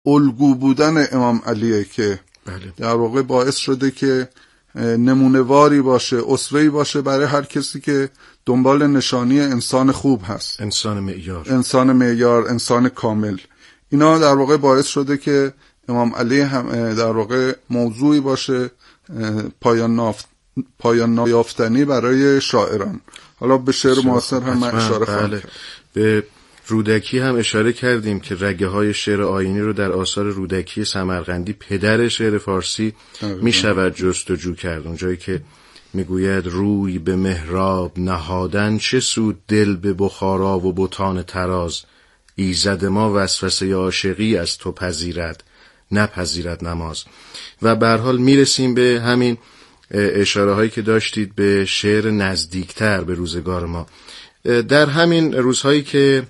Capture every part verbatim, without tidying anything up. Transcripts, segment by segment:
الگو بودن امام علیه که بله. در واقع باعث شده که نمونه‌واری باشه، اسوه‌ای باشه برای هر کسی که دنبال نشانی انسان خوب هست، انسان معیار، انسان معیار، انسان کامل. اینا در واقع باعث شده که امام علی هم در واقع موضوعی باشه پایان نافت پایان نیافتنی برای شاعران. حالا به شعر معاصر هم من اشاره خواهم بله. کرد. به رودکی هم اشاره کردیم که رگه های شعر آیینی رو در آثار رودکی سمرقندی پدر شعر فارسی می شود جستجو کرد. اونجایی که میگوید روی به محراب نهادن چه سود دل به بخارا و بتان تراز، ایزد ما وسوسه عاشقی از تو پذیرد نپذیرد نماز. و به هر حال میرسیم به همین اشاره هایی که داشتید به شعر نزدیکتر به روزگار ما. در همین روزهایی که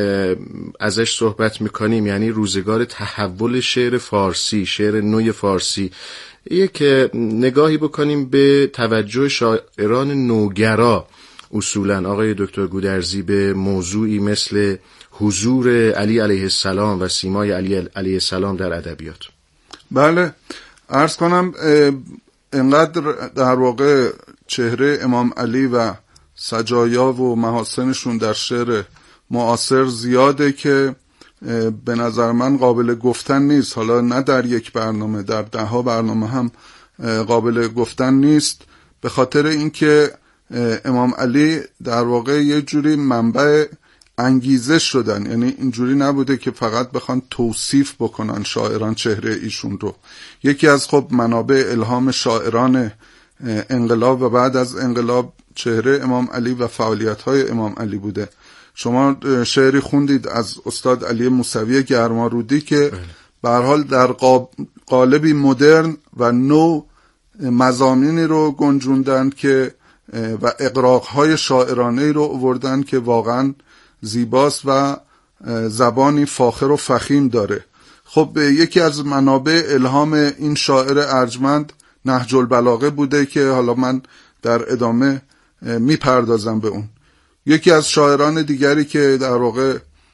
ازش صحبت میکنیم، یعنی روزگار تحول شعر فارسی، شعر نوی فارسی، یک نگاهی بکنیم به توجه شاعران نوگرا اصولا آقای دکتر گودرزی به موضوعی مثل حضور علی علیه السلام و سیمای علی علیه السلام در ادبیات. بله، عرض کنم اینقدر در واقع چهره امام علی و سجایا و محاسنشون در شعر معاصر زیاده که به نظر من قابل گفتن نیست. حالا نه در یک برنامه، در ده ها برنامه هم قابل گفتن نیست، به خاطر اینکه امام علی در واقع یه جوری منبع انگیزه شدن. یعنی اینجوری نبوده که فقط بخوان توصیف بکنن شاعران چهره ایشون رو. یکی از خب منابع الهام شاعران انقلاب و بعد از انقلاب چهره امام علی و فعالیت‌های امام علی بوده. شما شعری خوندید از استاد علی موسوی گرمارودی که به هر حال در قالبی مدرن و نو مضامینی رو گنجوندن که و اغراق‌های شاعرانه‌ای رو آوردن که واقعاً زیباست و زبانی فاخر و فخیم داره. خب یکی از منابع الهام این شاعر ارجمند نهج البلاغه بوده که حالا من در ادامه میپردازم به اون. یکی از شاعران دیگری که در واقع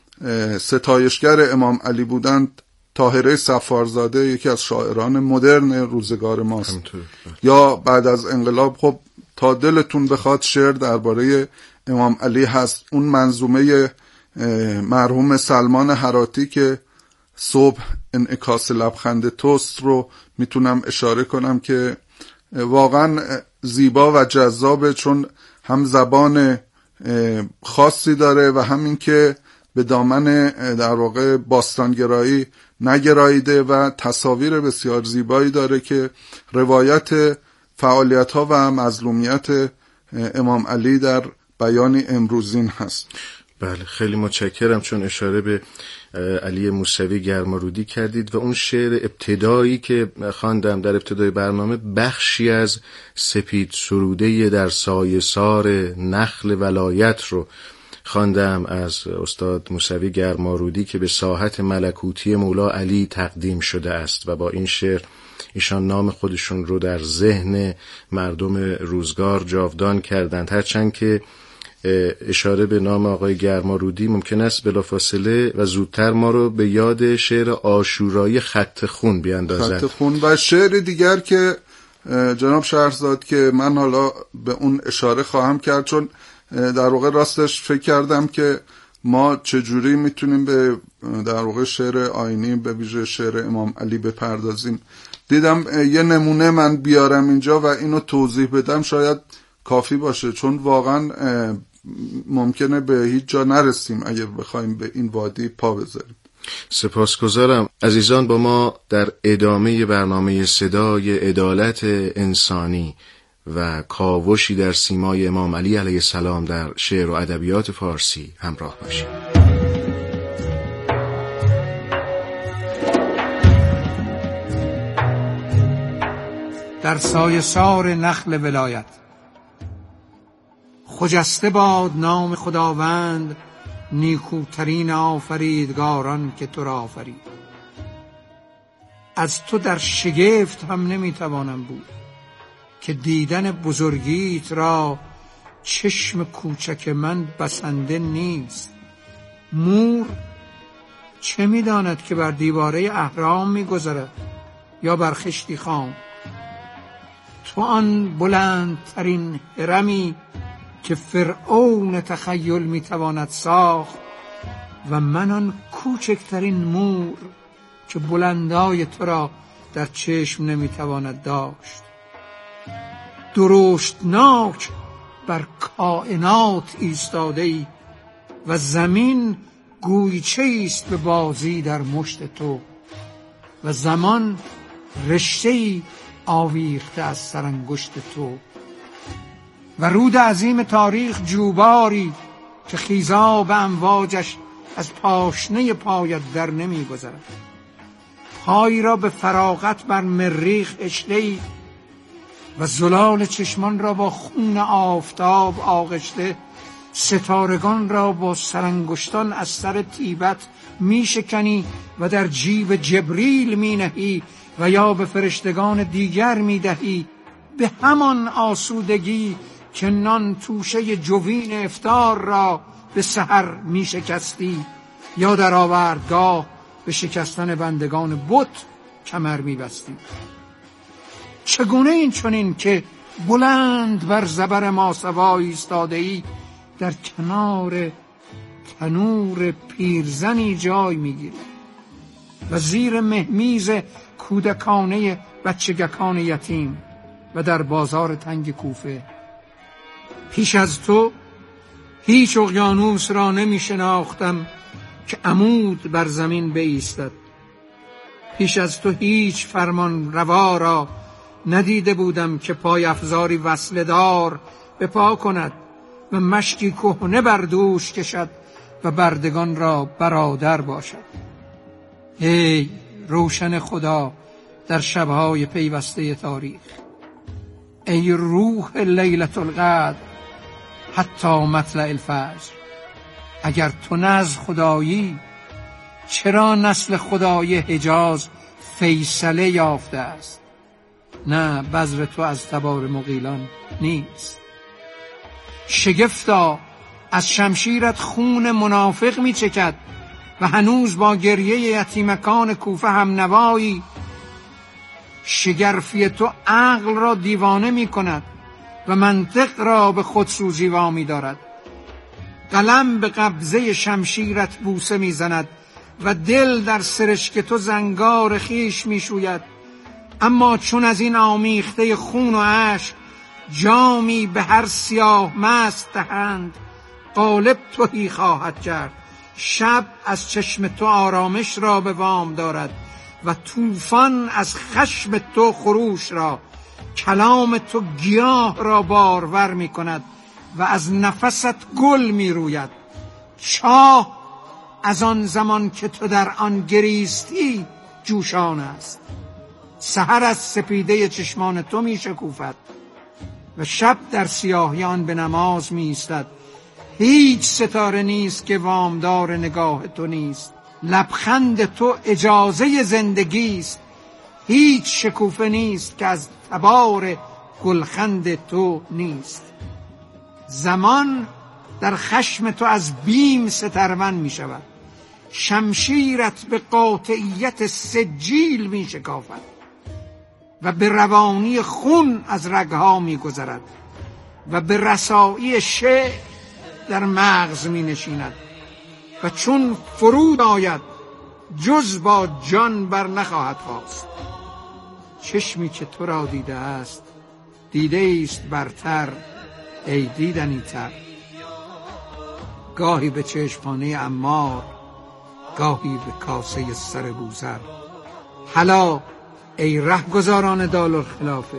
ستایشگر امام علی بودند طاهره صفارزاده، یکی از شاعران مدرن روزگار ماست. یا بعد از انقلاب خب تا دلتون بخواد شعر درباره امام علی هست. اون منظومه مرحوم سلمان هراتی که صبح انعکاس لبخند توست رو میتونم اشاره کنم که واقعا زیبا و جذابه، چون هم زبان خاصی داره و همین که به دامن در واقع باستانگرایی نگراییده و تصاویر بسیار زیبایی داره که روایت فعالیت‌ها و مظلومیت امام علی در بیان امروزین هست. بله، خیلی متشکرم، چون اشاره به علی موسوی گرمارودی کردید و اون شعر ابتدایی که خواندم در ابتدای برنامه بخشی از سپید سروده در سایه سار نخل ولایت رو خواندم از استاد موسوی گرمارودی که به ساحت ملکوتی مولا علی تقدیم شده است و با این شعر ایشان نام خودشون رو در ذهن مردم روزگار جاودان کردند. هرچند که اشاره به نام آقای گرمارودی ممکن است بلافاصله و زودتر ما رو به یاد شعر عاشورایی خط خون بیاندازد. خط خون و شعر دیگر که جناب شهرزاد که من حالا به اون اشاره خواهم کرد، چون در واقع راستش فکر کردم که ما چجوری میتونیم به در واقع شعر آیینی به ویژه شعر امام علی بپردازیم. دیدم یه نمونه من بیارم اینجا و اینو توضیح بدم شاید کافی باشه، چون واقعا ممکنه به هیچ جا نرسیم اگه بخوایم به این وادی پا بذاریم. سپاسگزارم. عزیزان، با ما در ادامه برنامه صدای عدالت انسانی و کاوشی در سیمای امام علی علیه السلام در شعر و ادبیات فارسی همراه باشید. در سایه سار نخل ولایت خجسته باد نام خداوند، نیکوترین آفریدگاران که تو را آفرید. از تو در شگفت هم نمیتوانم بود که دیدن بزرگیت را چشم کوچک من بسنده نیست. مور چه می‌داند که بر دیواره اهرام می‌گذرد یا بر خشتی خام؟ تو آن بلندترین هرمی که فرعون تخیل می‌تواند ساخت و من آن کوچکترین مور که بلندای تو را در چشم نمی‌تواند داشت. درشتناک بر کائنات ایستاده‌ای و زمین گویچه است به بازی در مشت تو و زمان رشته‌ای آویخته از سرانگشت تو و رود عظیم تاریخ جوباری که خیزاب امواجش از پاشنه پایت در نمی گذرد. پای را به فراغت بر مریخ اشته‌ای و زلال چشمان را با خون آفتاب آغشته، ستارگان را با سرانگشتان از سر طیبت می شکنی و در جیب جبریل می نهی و یا به فرشتگان دیگر می دهی، به همان آسودگی که نان توشه جوین افطار را به سحر می شکستی یا در آوردگاه به شکستن بندگان بت کمر می بستی. چگونه این چنین که بلند بر زبر ماسوا ایستاده ای در کنار تنور پیرزنی جای میگیری و زیر مهمیز کودکانه بچگکان یتیم و در بازار تنگ کوفه؟ پیش از تو هیچ اقیانوس را نمی شناختم که عمود بر زمین بایستد. پیش از تو هیچ فرمان روا را ندیده بودم که پای افزاری وصله دار به پا کند و مشکی کهنه بر دوش کشد و بردگان را برادر باشد. ای روشن خدا در شبهای پیوسته تاریخ، ای روح لیلة القدر حتی مطلع الفجر، اگر تو نه از خدایی، چرا نسل خدای حجاز فیصله یافته است؟ نه بذر تو از تبار مغیلان نیست. شگفتا از شمشیرت خون منافق می چکد و هنوز با گریه یتیمکان کوفه هم نوایی. شگرفی تو عقل را دیوانه می کند و منطق را به خودسوزی وامی دارد. قلم به قبضه شمشیرت بوسه می زند و دل در سرشک تو زنگار خیش می شوید، اما چون از این آمیخته خون و اشک جامی به هر سیاه مست دهند، غالب تهی خواهد کرد. شب از چشم تو آرامش را به وام دارد و طوفان از خشم تو خروش را. کلام تو گیاه را بارور می کند و از نفست گل می روید. چاه از آن زمان که تو در آن گریستی جوشان است. سحر از سپیده چشمان تو می شکوفد و شب در سیاهی آن به نماز می ایستد. هیچ ستاره نیست که وامدار نگاه تو نیست. لبخند تو اجازه زندگی است. هیچ شکوفه نیست که از تبار گلخند تو نیست. زمان در خشم تو از بیم سترون می شود. شمشیرت به قاطعیت سجیل می شکافد و به روانی خون از رگها می گذرد و به رسایی شعر در مغز می نشیند و چون فرود آید جز با جان بر نخواهد خواست. چشمی که تو را دیده است دیده است برتر ای دیدنی تر. گاهی به چشمخانه عمار، گاهی به کاسه سر بوزر. هلا ای رهگذاران دارالخلافه،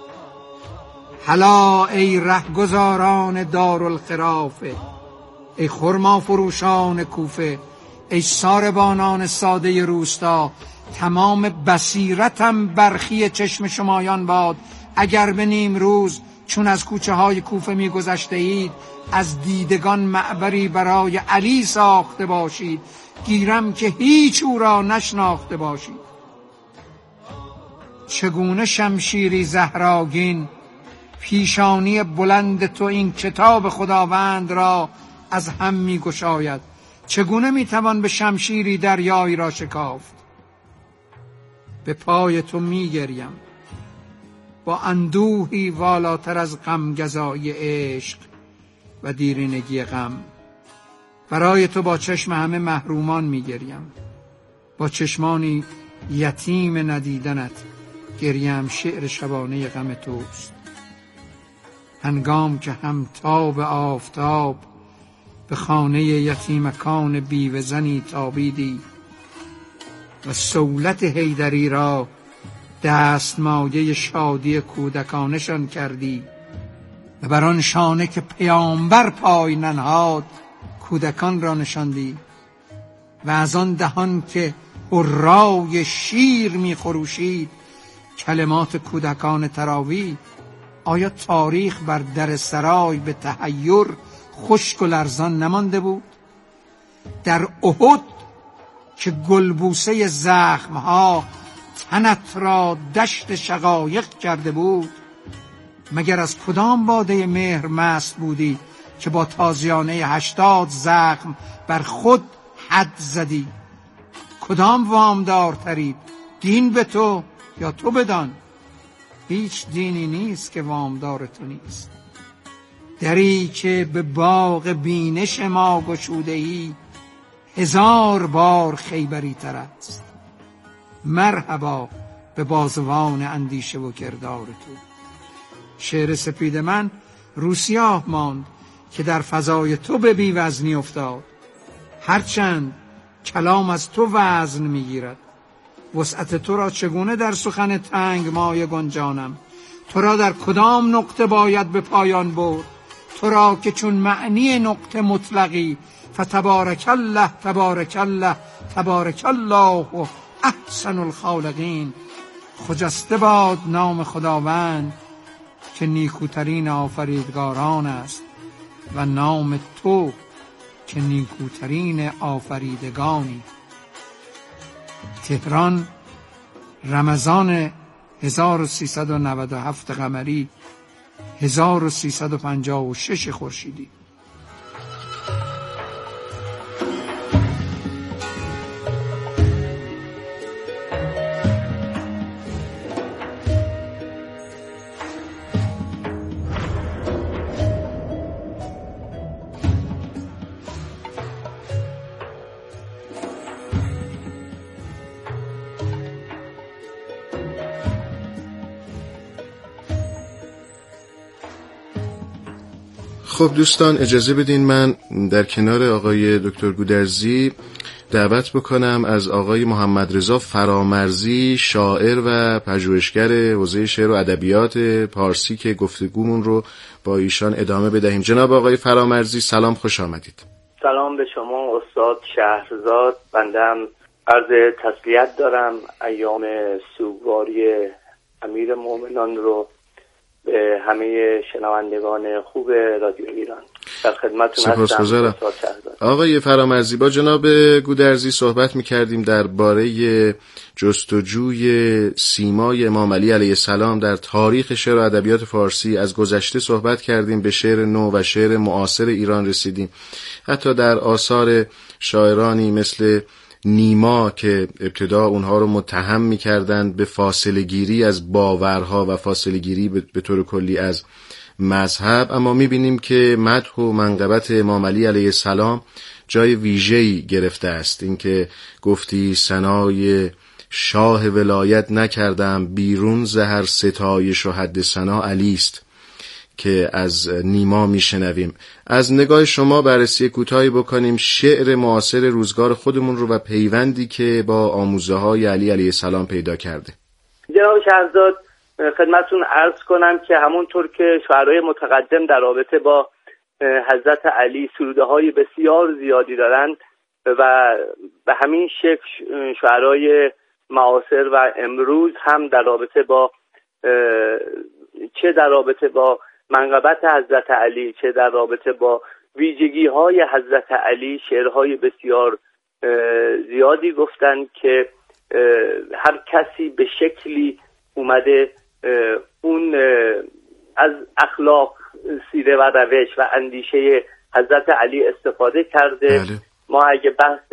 هلا ای رهگذاران دارالخلافه، ای خرما فروشان کوفه، ای ساربانان ساده روستا. تمام بصیرتم برخی چشم شمایان باد اگر به نیم روز چون از کوچه های کوفه می گذشته اید از دیدگان معبری برای علی ساخته باشید، گیرم که هیچ او را نشناخته باشید. چگونه شمشیری زهراگین پیشانی بلند تو این کتاب خداوند را از هم می گشاید؟ چگونه میتوان به شمشیری دریایی را شکافت؟ به پای تو میگریم با اندوهی والاتر از غمگزایی عشق و دیرینگی غم. برای تو با چشم همه محرومان میگریم، با چشمانی یتیم ندیدنت گریم. شعر شبانه غم توست. هنگام که همتاب آفتاب به خانه یتیمکان بیوه زنی تابیدی و سولت حیدری را دستمایه شادی کودکانشان کردی و بر آن شانه که پیامبر پای ننهاد کودکان را نشاندی و از آن دهان که هرای شیر می خروشید کلمات کودکان تراوی. آیا تاریخ بر در سرای به تحیر خشک و لرزان نمانده بود؟ در احد که گلبوسه زخمها تنت را دشت شقایق کرده بود، مگر از کدام باده مهر مست بودی که با تازیانه هشتاد زخم بر خود حد زدی؟ کدام وامدارتری، دین به تو یا تو بدان؟ هیچ دینی نیست که وامدار تو نیست. دری که به باغ بینش ما گشوده ای هزار بار خیبری تر است. مرحبا به بازوان اندیشه و کردار تو. شعر سپید من روسیاه ماند که در فضای تو به بی وزنی افتاد. هرچند کلام از تو وزن میگیرد، وسعت تو را چگونه در سخن تنگ مایه گنجانم؟ تو را در کدام نقطه باید به پایان برد؟ تو را که چون معنی نقطه مطلقی فتبارک الله تبارک الله تبارک الله و احسن الخالقین. خجسته باد نام خداوند که نیکوترین آفریدگاران است و نام تو که نیکوترین آفریدگانی. تهران، رمضان هزار و سیصد و نود و هفت قمری، هزار و سیصد و پنجاه و شش خورشیدی. خب دوستان اجازه بدین من در کنار آقای دکتر گودرزی دعوت بکنم از آقای محمد رضا فرامرزی، شاعر و پژوهشگر حوزه شعر و ادبیات پارسی که گفتگومون رو با ایشان ادامه بدهیم. جناب آقای فرامرزی سلام، خوش آمدید. سلام به شما استاد شهرزاد. بندم عرض تسلیت دارم. ایام سوگواری امیر مومنان رو به همه شنوندگان خوب رادیو ایران در خدمتتون هستم. آقای فرامرزی، با جناب گودرزی صحبت می‌کردیم درباره جستجوی سیمای امام علی علیه السلام در تاریخ شعر و ادبیات فارسی. از گذشته صحبت کردیم، به شعر نو و شعر معاصر ایران رسیدیم. حتی در آثار شاعرانی مثل نیما که ابتدا اونها رو متهم می‌کردند به فاصله گیری از باورها و فاصله گیری به طور کلی از مذهب، اما می‌بینیم که مدح و منقبت امام علی علیه السلام جای ویژه‌ای گرفته است. اینکه گفتی ثنای شاه ولایت نکردم، بیرون ز هر ستایش و حد ثنا علی است که از نیما میشنویم. از نگاه شما بررسی کوتاهی بکنیم شعر معاصر روزگار خودمون رو و پیوندی که با آموزه های علی علیه السلام پیدا کرده. جناب شهرزاد، خدمتتون عرض کنم که همونطور که شاعرای متقدم در رابطه با حضرت علی سروده های بسیار زیادی دارند و به همین شکل شاعرای معاصر و امروز هم در رابطه با چه در رابطه با منقبت حضرت علی چه در رابطه با ویژگی های حضرت علی شعرهای بسیار زیادی گفتند که هر کسی به شکلی اومده اون از اخلاق، سیره و روش و اندیشه حضرت علی استفاده کرده. بله. ما اگه بحث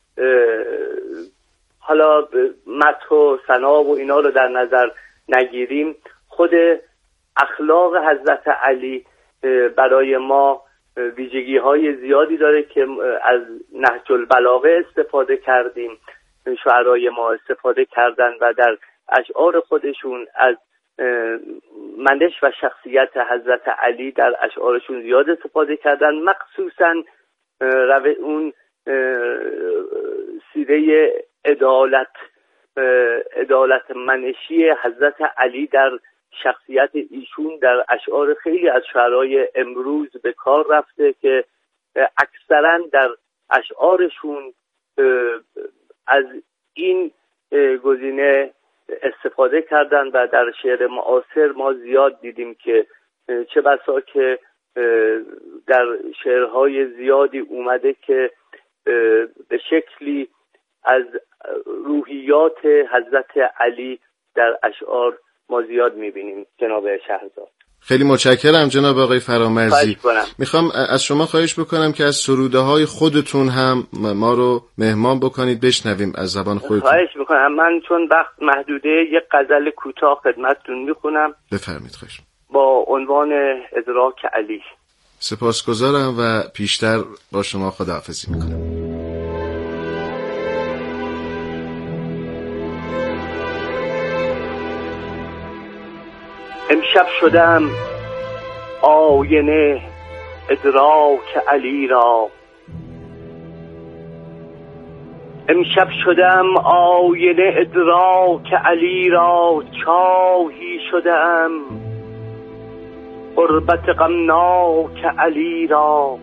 حالا مدح و ثنا و اینا رو در نظر نگیریم، خود اخلاق حضرت علی برای ما ویژگی های زیادی داره که از نهج البلاغه استفاده کردیم، شعرای ما استفاده کردن و در اشعار خودشون از منش و شخصیت حضرت علی در اشعارشون زیاد استفاده کردن، مخصوصا اون سیره عدالت عدالت منشی حضرت علی در شخصیت ایشون در اشعار خیلی از شعرای امروز به کار رفته که اکثرا در اشعارشون از این گزینه استفاده کردن و در شعر معاصر ما زیاد دیدیم که چه بسا که در شعرهای زیادی اومده که به شکلی از روحیات حضرت علی در اشعار ما زیاد میبینیم. جناب شهرزاد، خیلی متشکرم جناب آقای فرامرزی. میخوام از شما خواهش بکنم که از سروده های خودتون هم ما رو مهمان بکنید، بشنویم از زبان خودتون. خواهش میکنم. من چون وقت محدوده یک غزل کوتاه خدمتتون میخونم. بفرمایید. خواهش با عنوان ادراک علی. سپاسگزارم و پیشتر با شما خداحافظی میکنم. امشب شدم آینه ادراک علی را، امشب شدم آینه ادراک علی را، چاهی شدم غربت غمناک علی را،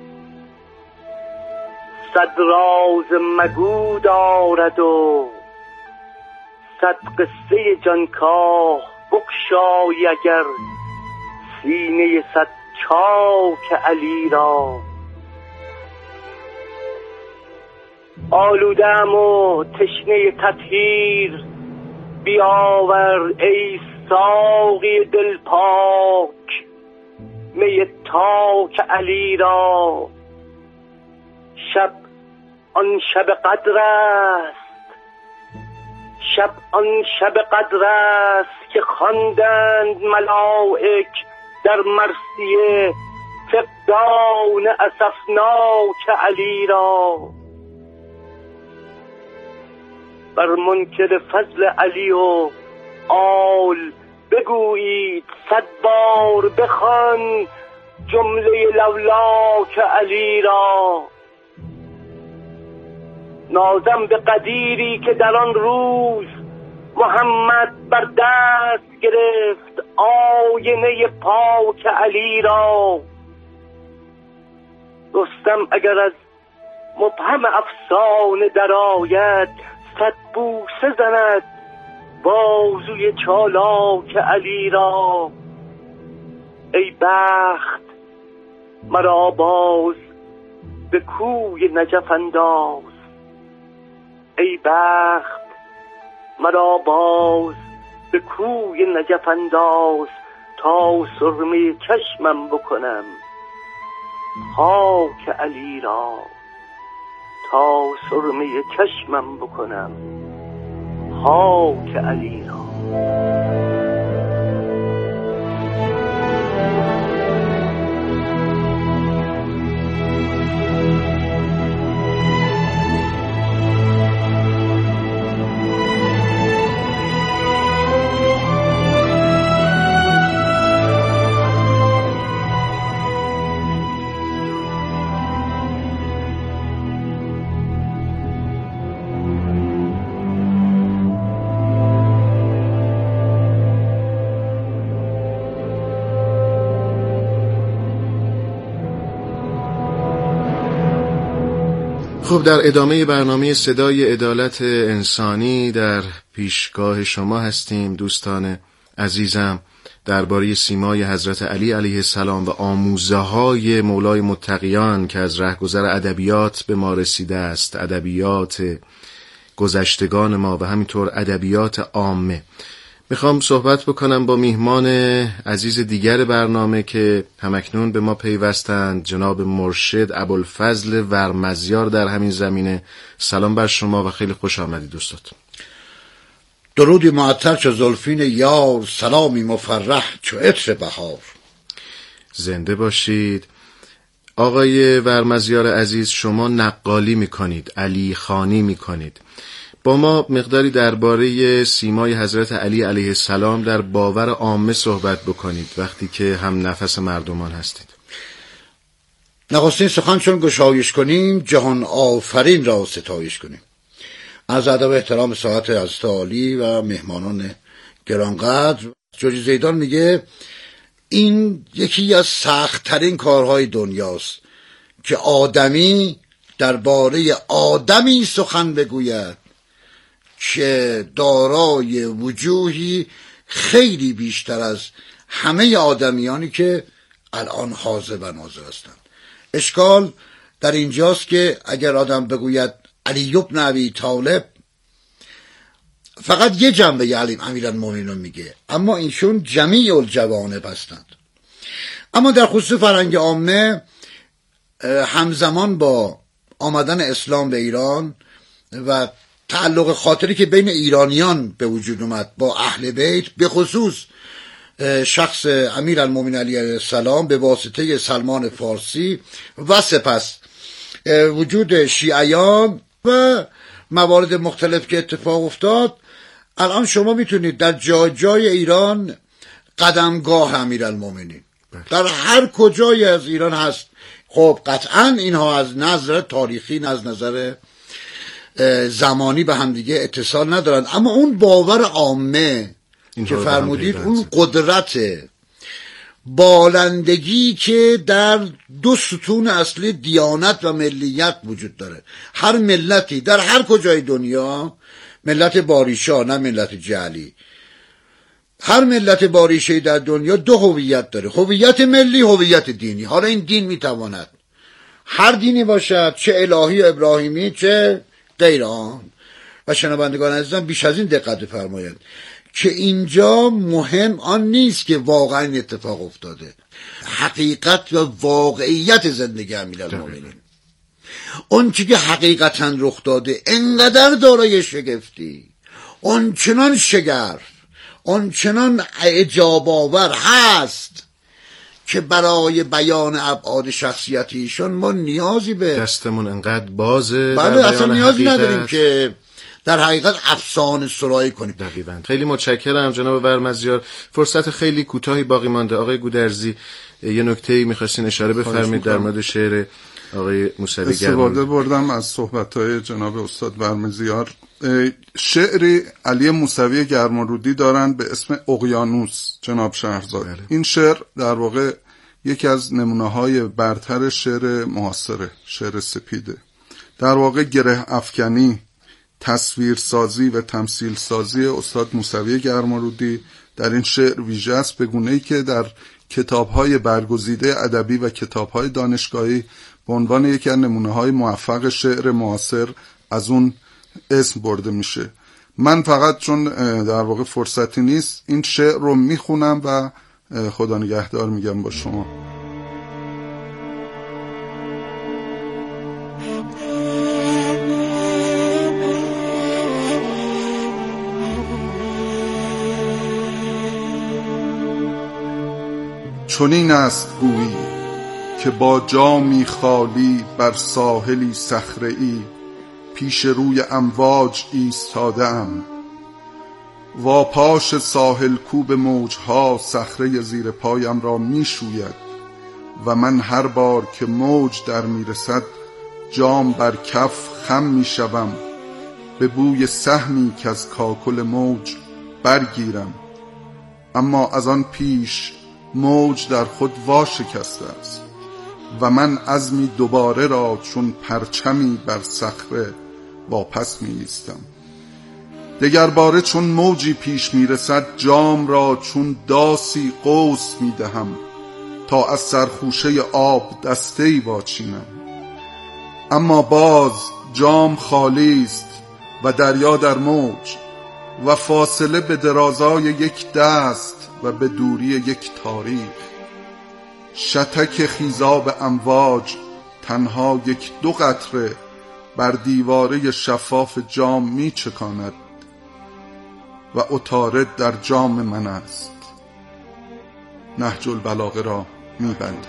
صد راز مگو دارد و صد قصه جانکاه بکشای اگر سینه صد چاک علی را. آلودم و تشنه تطهیر بیاور ای ساقی دل پاک می تاک علی را. شب آن شب قدر است، شب آن شب قدر است که خواندند ملائک در مرثیه فقدان اسفناک علی را. بر منکر فضل علی و آل بگویید صد بار بخوان جمله لولاک علی را. نازم به قدیری که در آن روز محمد بر دست گرفت آینه پاک علی را. رستم اگر از مبهم افسانه درآید صد بوسه زند بازوی چالاک علی را. ای بخت مرا باز به کوی نجف انداز، ای بخت مرا باز به کوی نجف انداز تا سرمه چشمم بکنم خاک علی را، تا سرمه چشمم بکنم خاک علی را. خب در ادامه برنامه صدای عدالت انسانی در پیشگاه شما هستیم دوستان عزیزم، درباره سیمای حضرت علی علیه السلام و آموزه های مولای متقیان که از رهگذر ادبیات به ما رسیده است، ادبیات گذشتگان ما و همینطور ادبیات عامه. میخوام صحبت بکنم با میهمان عزیز دیگر برنامه که همکنون به ما پیوستند، جناب مرشد ابوالفضل ورمزیار در همین زمینه. سلام بر شما و خیلی خوش آمدید استاد. درودی معطر چو زلفین یار، سلامی مفرح چو عطر بهار. زنده باشید. آقای ورمزیار عزیز، شما نقالی میکنید، علی خوانی میکنید. با ما مقداری درباره سیمای حضرت علی علیه السلام در باور عامه صحبت بکنید وقتی که هم نفس مردمان هستید. نخستین سخن چون گشایش کنیم، جهان آفرین را ستایش کنیم. از ادب احترام ساعت حضرت علی و مهمانان گرانقدر. جوجی زیدان میگه این یکی از سخت ترین کارهای دنیاست که آدمی درباره آدمی سخن بگوید که دارای وجوهی خیلی بیشتر از همه آدمیانی که الان حاضر و ناظر هستند. اشکال در اینجاست که اگر آدم بگوید علی بن ابی طالب، فقط یه جنبه علی امیرالمومنین میگه، اما اینشون جمیع الجوانب هستند. اما در خصوص فرهنگ عامه همزمان با آمدن اسلام به ایران و تعلق خاطری که بین ایرانیان به وجود اومد با اهل بیت، به خصوص شخص امیرالمومنین علی علیه السلام به واسطه سلمان فارسی و سپس وجود شیعیان و موارد مختلف که اتفاق افتاد، الان شما میتونید در جای جای ایران قدمگاه امیرالمومنین در هر کجای از ایران هست. خب قطعا اینها از نظر تاریخی، از نظر زمانی به همدیگه اتصال ندارند، اما اون باور عامه که فرمودید، اون قدرت بالندگی که در دو ستون اصلی دیانت و ملیت وجود داره. هر ملتی در هر کجای دنیا، ملت باریشا نه ملت جعلی، هر ملت باریشه‌ای در دنیا دو هویت داره، هویت ملی، هویت دینی. حالا این دین میتواند هر دینی باشد، چه الهی ابراهیمی چه غیر آن. و شنوندگان عزیزم بیش از این دقت بفرمایید که اینجا مهم آن نیست که واقعا اتفاق افتاده، حقیقت و واقعیت زندگی امیرالمومنین، اون چی که حقیقتا رخ داده انقدر دارای شگفتی، اون چنان شگرف، اون چنان اعجاب آور هست که برای بیان ابعاد شخصیتیشون ما نیازی به دستمون انقدر بازه، بله اصلا نیازی نداریم که در حقیقت افسانه سرایی کنیم. دقیقاً. خیلی متشکرم جناب ورمزیار. فرصت خیلی کوتاهی باقی مانده. آقای گودرزی یه نکته‌ای می‌خواستین اشاره بفرمایید در مورد شعر آقای موسوی گرمالودی. استفاده بردم از صحبت‌های جناب استاد ورمزیار. شعری علی موسوی گرمالودی دارن به اسم اقیانوس جناب شهرزاد. بله. این شعر در واقع یکی از نمونه‌های برتر شعر معاصره، شعر سپیده. در واقع گره افکنی، تصویر سازی و تمثیل سازی استاد موسوی گرمالودی در این شعر ویژه است، به گونه‌ای که در کتاب‌های برگزیده ادبی و کتاب‌های دانشگاهی به عنوان یکی از نمونه‌های موفق شعر معاصر از اون اسم برده میشه. من فقط چون در واقع فرصتی نیست این شعر رو میخونم و خدا نگهدار میگم با شما. چنین است گویی که با جامی خالی بر ساحلی صخره‌ای پیش روی امواج ایستاده‌ام، و پاش ساحل کوب موجها صخره زیر پایم را میشوید و من هر بار که موج در میرسد جام بر کف خم میشوم، به بوی سهمی که از کاکل موج برگیرم، اما از آن پیش موج در خود وا شکسته است و من عزمی دوباره را چون پرچمی بر صخره واپس می ایستم. دگر باره چون موجی پیش می رسد جام را چون داسی قوس می دهم تا از سرخوشه آب دسته‌ای واچینم، اما باز جام خالی است و دریا در موج و فاصله به درازای یک دست و به دوری یک تاریخ. شتک خیزاب امواج تنها یک دو قطره بر دیواره شفاف جام می چکاند و عطارد در جام من است. نهج البلاغه را می بند.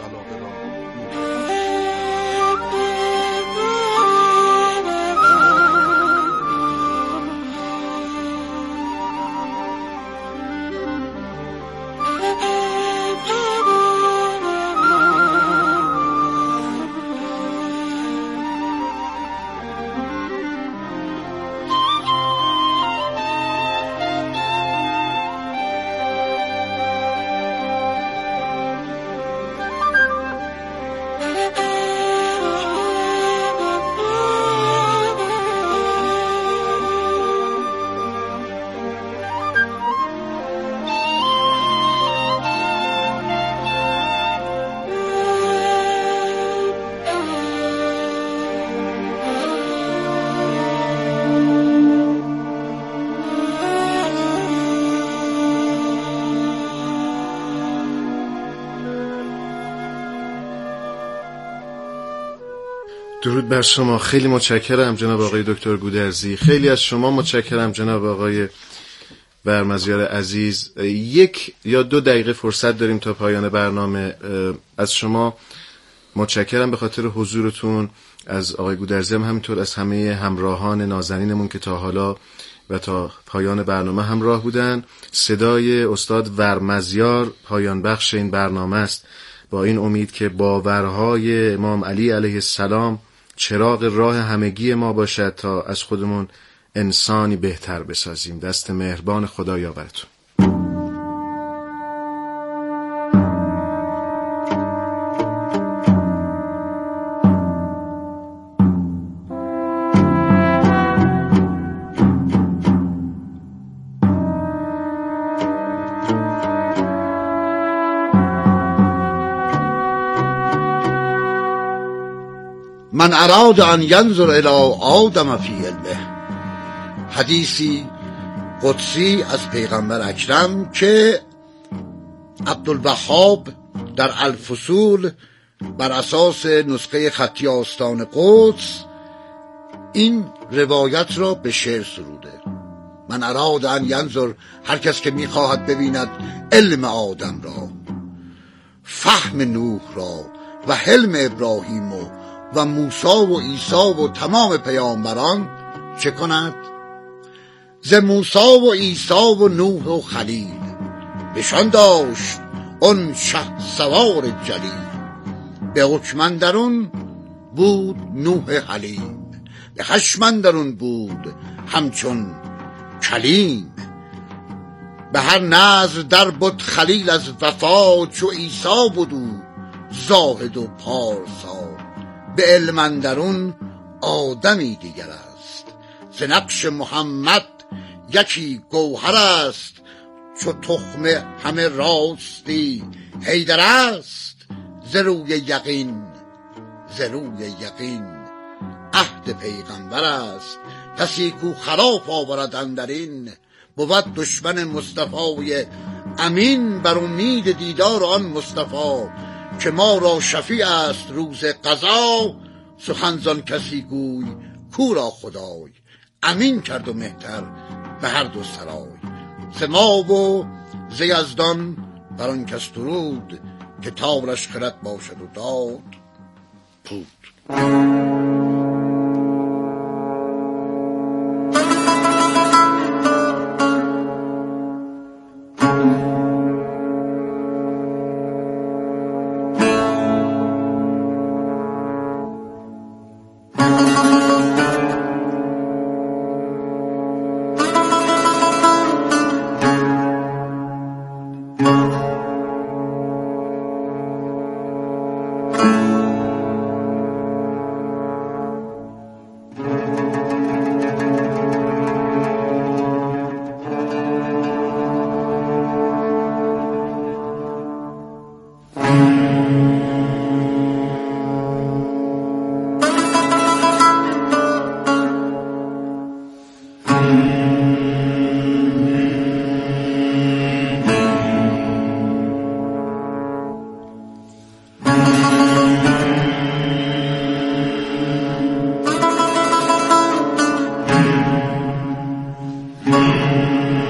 درود بر شما. خیلی متشکرم جناب آقای دکتر گودرزی. خیلی از شما متشکرم جناب آقای برمزیار عزیز. یک یا دو دقیقه فرصت داریم تا پایان برنامه. از شما متشکرم به خاطر حضورتون، از آقای گودرزی هم همینطور، از همه همراهان نازنینمون که تا حالا و تا پایان برنامه همراه بودن. صدای استاد ورمزیار پایان بخش این برنامه است، با این امید که باورهای امام علی علیه السلام چراغ راه همگی ما باشد تا از خودمون انسانی بهتر بسازیم. دست مهربان خدا یاورتون. من اراد ان ینظر الی آدم فی علمه، حدیثی قدسی از پیغمبر اکرم که عبدالوهاب در الفصول بر اساس نسخه خطی آستان قدس این روایت را به شعر سروده. من اراد ان ینظر، هر کس که میخواهد ببیند علم آدم را، فهم نوح را و حلم ابراهیم و و موسی و عیسی و تمام پیامبران چه کند؟ ز موسی و عیسی و نوح و خلیل بشان داشت اون شه سوار جلیل. به حکم اندرون بود نوح حلیم، به خشم اندرون بود همچون کلیم. به هر نظر در بود خلیل از وفا، چو عیسی بودو زاهد و پارسا. به علم اندرون آدمی دیگر است، ز نقش محمد یکی گوهر است. چو تخم همه راستی حیدر است، ز روی یقین ز روی یقین عهد پیغمبر است. کسی کو خلاف آورد اندرین، بود دشمن مصطفی امین. بر امید دیدار آن مصطفی، که ما را شفیع است روز قضا. سخن زان کسی گوی کو را خدای، امین کرد و مهتر به هر دو سرای. ز ما و ز یزدان بر آن کس درود، که تارش خرد باشد و داد پود.